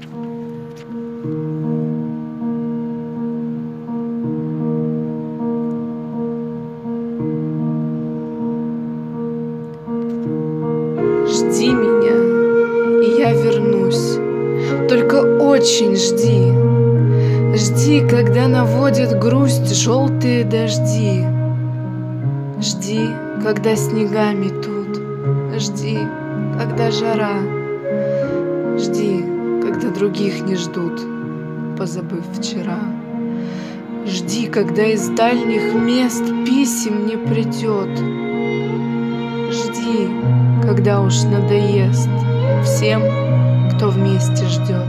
Жди меня, и я вернусь. Только очень жди. Жди, когда наводят грусть желтые дожди. Жди, когда снега метут. Жди, когда жара. Жди, когда других не ждут, позабыв вчера. Жди, когда из дальних мест писем не придет. Жди, когда уж надоест всем, кто вместе ждет.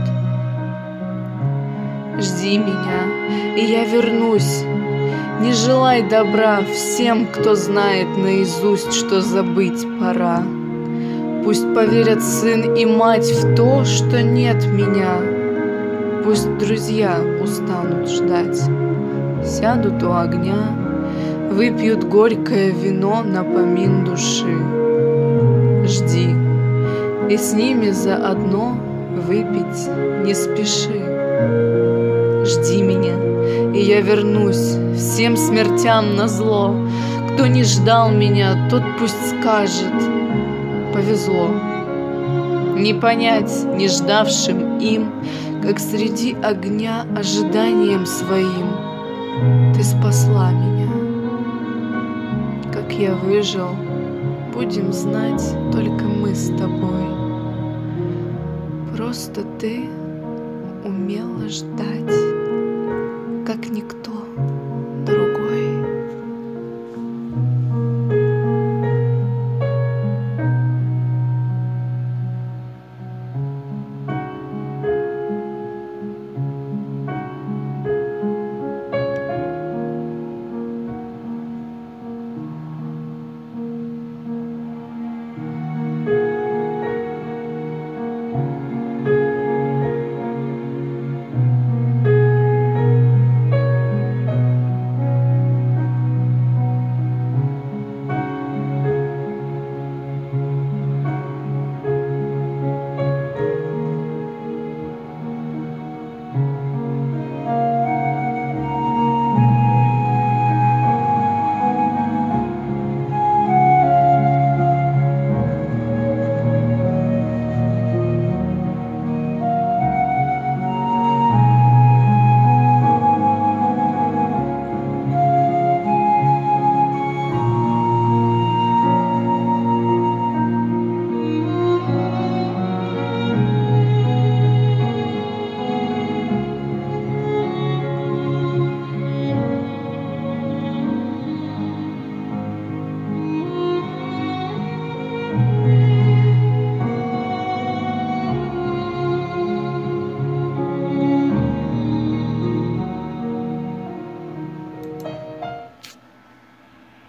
Жди меня, и я вернусь. Не желай добра всем, кто знает наизусть, что забыть пора. Пусть поверят сын и мать в то, что нет меня. Пусть друзья устанут ждать, сядут у огня, выпьют горькое вино напомин души. Жди, и с ними заодно выпить не спеши. Жди меня, и я вернусь всем смертям назло. Кто не ждал меня, тот пусть скажет: повезло. Не понять не ждавшим им, как среди огня ожиданием своим ты спасла меня. Как я выжил, будем знать только мы с тобой. Просто ты умела ждать, как никто.